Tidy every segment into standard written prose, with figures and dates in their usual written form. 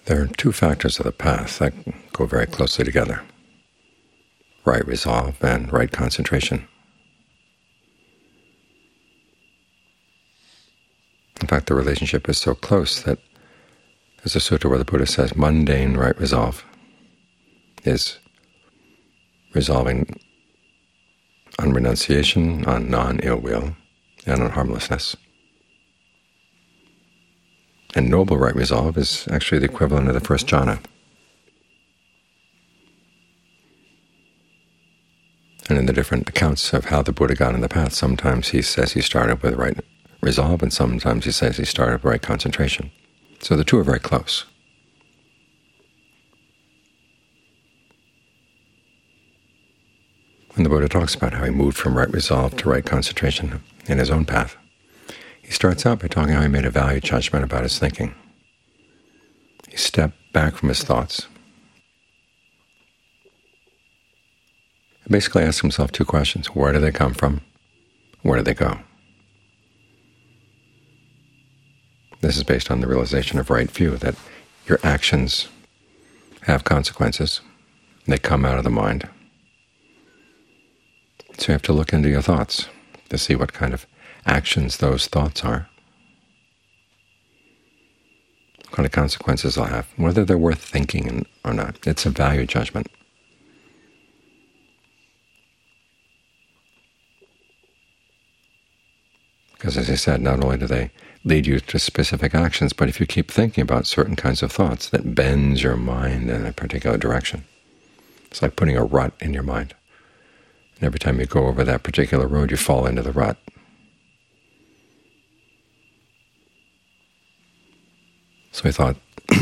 There are two factors of the path that go very closely together: right resolve and right concentration. In fact, the relationship is so close that there's a sutta where the Buddha says mundane right resolve is resolving on renunciation, on non-ill will, and on harmlessness. And noble right resolve is actually the equivalent of the first jhana. And in the different accounts of how the Buddha got in the path, sometimes he says he started with right resolve, and sometimes he says he started with right concentration. So the two are very close. When the Buddha talks about how he moved from right resolve to right concentration in his own path, he starts out by talking how he made a value judgment about his thinking. He stepped back from his thoughts. He basically asked himself two questions: where do they come from? Where do they go? This is based on the realization of right view, that your actions have consequences. They come out of the mind. So you have to look into your thoughts to see what kind of actions those thoughts are, what kind of consequences they'll have, whether they're worth thinking or not. It's a value judgment. Because as I said, not only do they lead you to specific actions, but if you keep thinking about certain kinds of thoughts, that bends your mind in a particular direction. It's like putting a rut in your mind. And every time you go over that particular road, you fall into the rut. So he thought,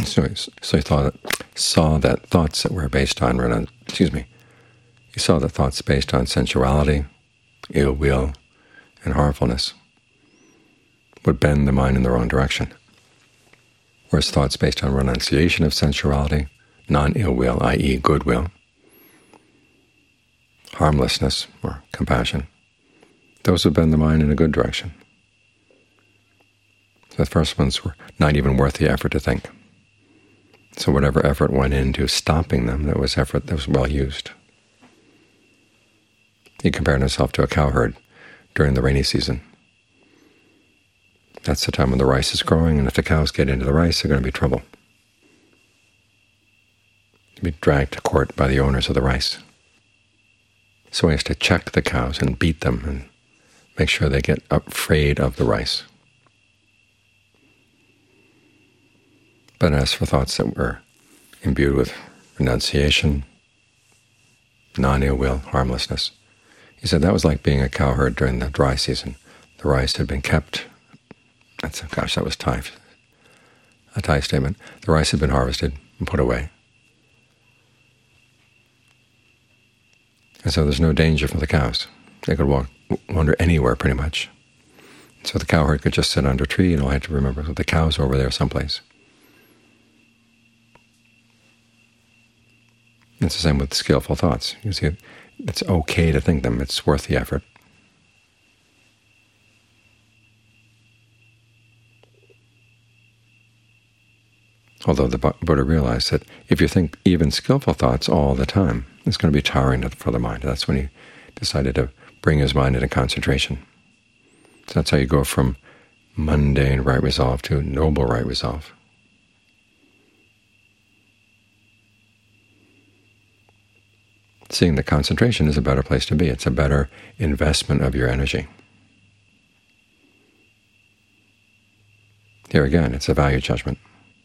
saw that thoughts that were based on, he saw that thoughts based on sensuality, ill will, and harmfulness would bend the mind in the wrong direction, whereas thoughts based on renunciation of sensuality, non-ill will, i.e. goodwill, harmlessness or compassion, those would bend the mind in a good direction. The first ones were not even worth the effort to think. So whatever effort went into stopping them, that was effort that was well used. He compared himself to a cowherd during the rainy season. That's the time when the rice is growing, and if the cows get into the rice, they're going to be trouble. They'll be dragged to court by the owners of the rice. So he has to check the cows and beat them and make sure they get afraid of the rice. But as for thoughts that were imbued with renunciation, non-ill will, harmlessness, he said that was like being a cowherd during the dry season. The rice had been kept. That was a Thai statement. The rice had been harvested and put away. And so there's no danger for the cows. They could wander anywhere pretty much. So the cowherd could just sit under a tree, and all I had to remember was the cows over there someplace. It's the same with skillful thoughts. You see, it's okay to think them. It's worth the effort. Although the Buddha realized that if you think even skillful thoughts all the time, it's going to be tiring for the mind. That's when he decided to bring his mind into concentration. So that's how you go from mundane right resolve to noble right resolve. Seeing that concentration is a better place to be. It's a better investment of your energy. Here again, it's a value judgment.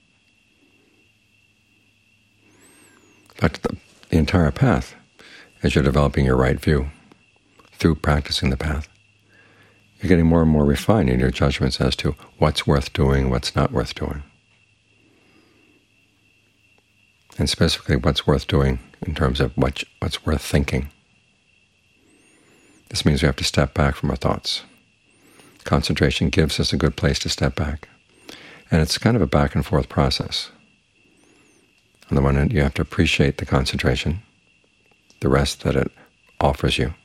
In fact, the entire path, as you're developing your right view through practicing the path, you're getting more and more refined in your judgments as to what's worth doing, what's not worth doing. And specifically what's worth doing in terms of what's worth thinking. This means we have to step back from our thoughts. Concentration gives us a good place to step back. And it's kind of a back and forth process. On the one hand, you have to appreciate the concentration, the rest that it offers you,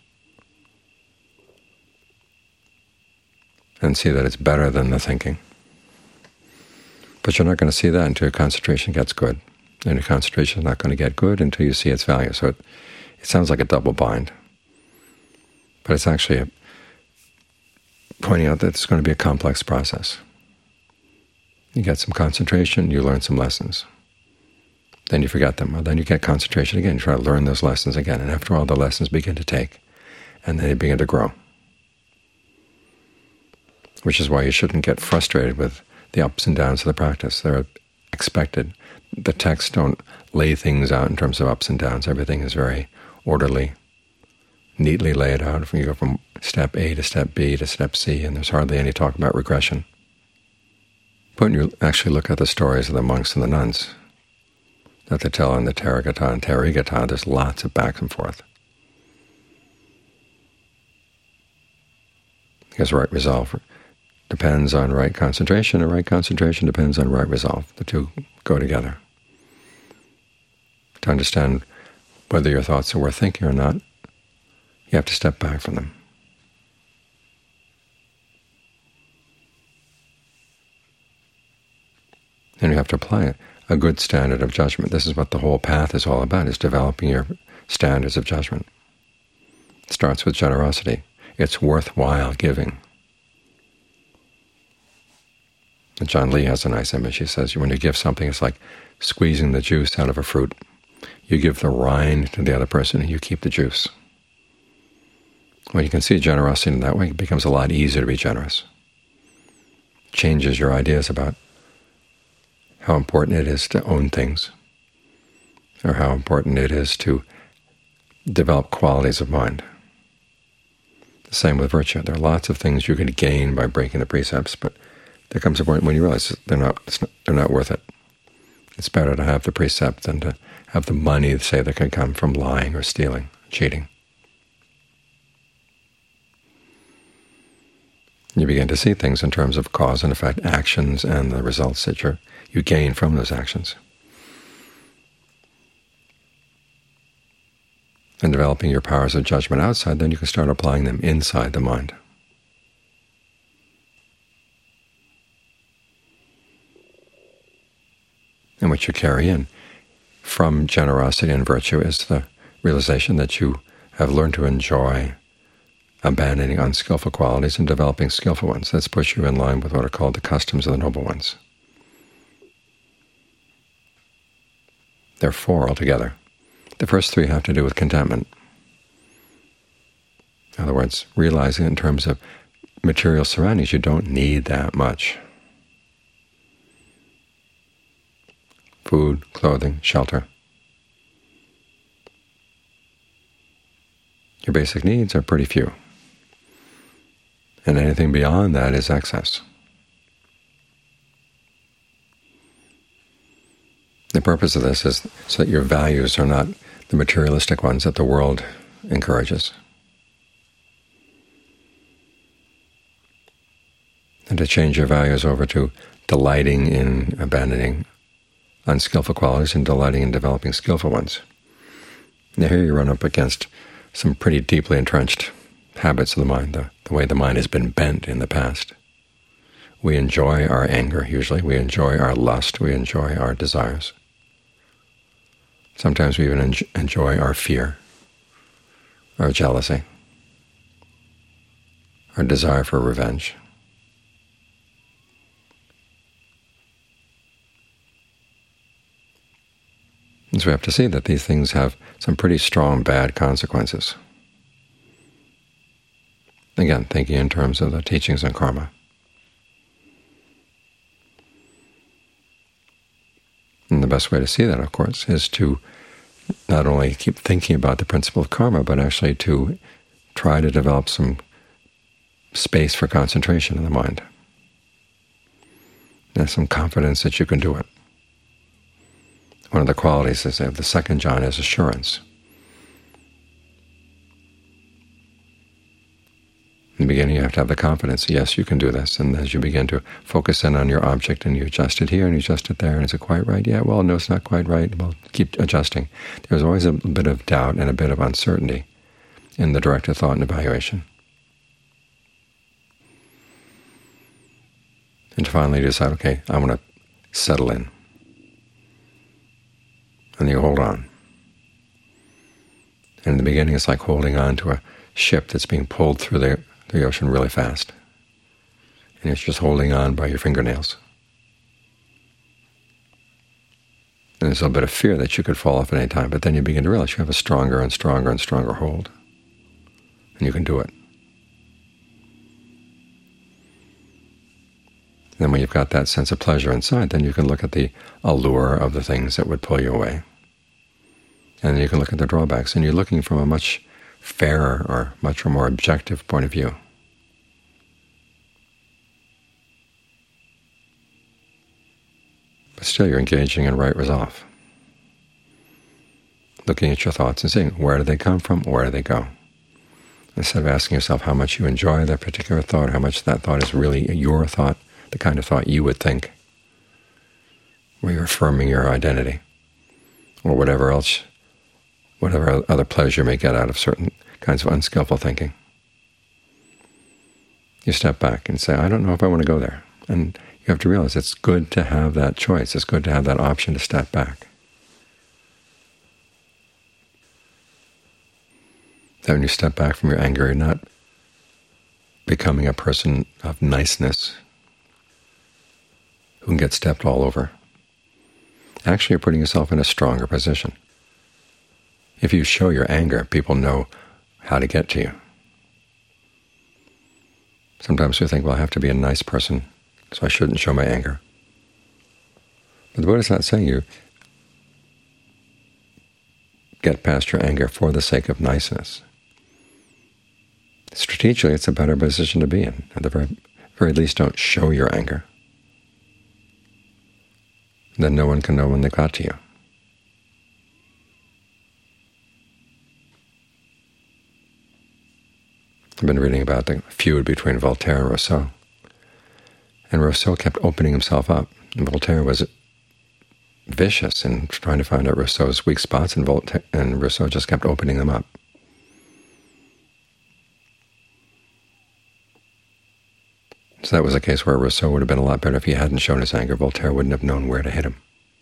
and see that it's better than the thinking. But you're not going to see that until your concentration gets good. And your concentration is not going to get good until you see its value. So it sounds like a double bind. But it's actually pointing out that it's going to be a complex process. You get some concentration, you learn some lessons. Then you forget them. Well, then you get concentration again. You try to learn those lessons again. And after all, the lessons begin to take, and then they begin to grow. Which is why you shouldn't get frustrated with the ups and downs of the practice. They're expected. The texts don't lay things out in terms of ups and downs. Everything is very orderly, neatly laid out. If you go from step A to step B to step C, and there's hardly any talk about regression. But when you actually look at the stories of the monks and the nuns that they tell in the Therigatha and Therigatha, there's lots of back and forth. Because right resolve depends on right concentration, and right concentration depends on right resolve. The two go together. To understand whether your thoughts are worth thinking or not, you have to step back from them. And you have to apply a good standard of judgment. This is what the whole path is all about, is developing your standards of judgment. It starts with generosity. It's worthwhile giving. And John Lee has a nice image. He says, when you give something, it's like squeezing the juice out of a fruit. You give the rind to the other person, and you keep the juice. When you can see generosity in that way, it becomes a lot easier to be generous. It changes your ideas about how important it is to own things, or how important it is to develop qualities of mind. The same with virtue. There are lots of things you can gain by breaking the precepts, but there comes a point when you realize they're not worth it. It's better to have the precept than to have the money, say, that can come from lying or stealing, cheating. You begin to see things in terms of cause and effect, actions, and the results that you gain from those actions. And developing your powers of judgment outside, then you can start applying them inside the mind. And what you carry in from generosity and virtue is the realization that you have learned to enjoy abandoning unskillful qualities and developing skillful ones. That's puts you in line with what are called the customs of the noble ones. There are four altogether. The first three have to do with contentment. In other words, realizing in terms of material surroundings, you don't need that much. Food, clothing, shelter. Your basic needs are pretty few. And anything beyond that is excess. The purpose of this is so that your values are not the materialistic ones that the world encourages. And to change your values over to delighting in abandoning unskillful qualities and delighting in developing skillful ones. Now here you run up against some pretty deeply entrenched habits of the mind, the way the mind has been bent in the past. We enjoy our anger, usually. We enjoy our lust. We enjoy our desires. Sometimes we even enjoy our fear, our jealousy, our desire for revenge. And so we have to see that these things have some pretty strong bad consequences. Again, thinking in terms of the teachings on karma. And the best way to see that, of course, is to not only keep thinking about the principle of karma, but actually to try to develop some space for concentration in the mind. And some confidence that you can do it. One of the qualities of the second jhana is assurance. In the beginning, you have to have the confidence, yes, you can do this. And as you begin to focus in on your object, and you adjust it here and you adjust it there, and is it quite right? Yeah, well, no, it's not quite right. Well, keep adjusting. There's always a bit of doubt and a bit of uncertainty in the directed thought and evaluation. And to finally decide, okay, I want to settle in. And you hold on. And in the beginning, it's like holding on to a ship that's being pulled through the ocean really fast. And it's just holding on by your fingernails. And there's a little bit of fear that you could fall off at any time, but then you begin to realize you have a stronger and stronger and stronger hold. And you can do it. And then when you've got that sense of pleasure inside, then you can look at the allure of the things that would pull you away. And then you can look at the drawbacks, and you're looking from a much fairer or much more objective point of view. But still you're engaging in right resolve, looking at your thoughts and saying, where do they come from, where do they go? Instead of asking yourself how much you enjoy that particular thought, how much that thought is really your thought, the kind of thought you would think, where you're affirming your identity, or whatever other pleasure you may get out of certain kinds of unskillful thinking. You step back and say, I don't know if I want to go there. And you have to realize it's good to have that choice. It's good to have that option to step back. That when you step back from your anger, you're not becoming a person of niceness who can get stepped all over. Actually, you're putting yourself in a stronger position. If you show your anger, people know how to get to you. Sometimes we think, well, I have to be a nice person, so I shouldn't show my anger. But the Buddha's not saying you get past your anger for the sake of niceness. Strategically, it's a better position to be in. At the very least, don't show your anger. Then no one can know when they got to you. I've been reading about the feud between Voltaire and Rousseau. And Rousseau kept opening himself up. And Voltaire was vicious in trying to find out Rousseau's weak spots, and Rousseau just kept opening them up. So that was a case where Rousseau would have been a lot better if he hadn't shown his anger. Voltaire wouldn't have known where to hit him.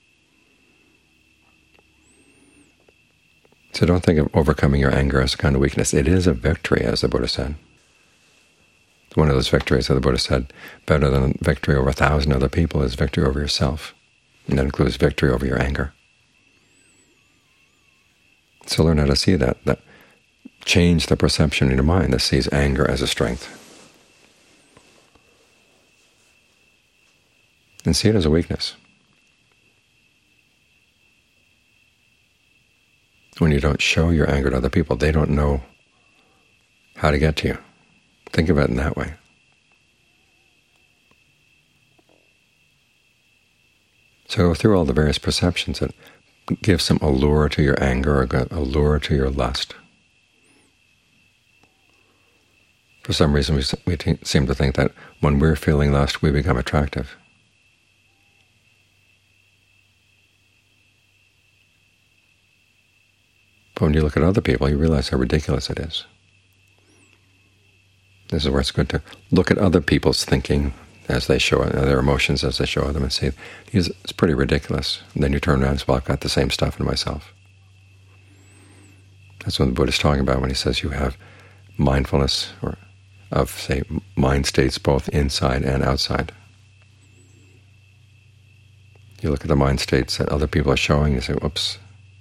So don't think of overcoming your anger as a kind of weakness. It is a victory, as the Buddha said. One of those victories that the Buddha said, better than victory over 1,000 other people is victory over yourself. And that includes victory over your anger. So learn how to see that change the perception in your mind that sees anger as a strength. And see it as a weakness. When you don't show your anger to other people, they don't know how to get to you. Think of it in that way. So go through all the various perceptions that give some allure to your anger or allure to your lust. For some reason, we seem to think that when we're feeling lust, we become attractive. But when you look at other people, you realize how ridiculous it is. This is where it's good to look at other people's thinking as they show it, their emotions as they show them, and say, it's pretty ridiculous. And then you turn around and say, well, I've got the same stuff in myself. That's what the Buddha is talking about when he says you have mindfulness of, say, mind states both inside and outside. You look at the mind states that other people are showing, you say, whoops,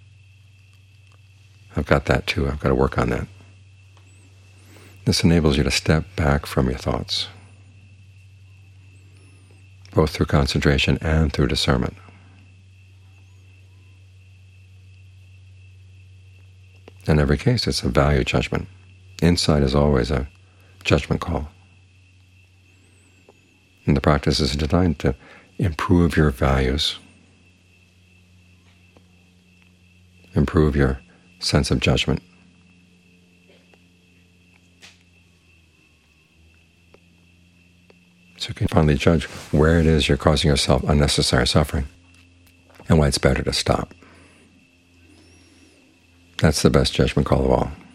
I've got that too. I've got to work on that. This enables you to step back from your thoughts, both through concentration and through discernment. In every case, it's a value judgment. Insight is always a judgment call. And the practice is designed to improve your values, improve your sense of judgment. So you can finally judge where it is you're causing yourself unnecessary suffering and why it's better to stop. That's the best judgment call of all.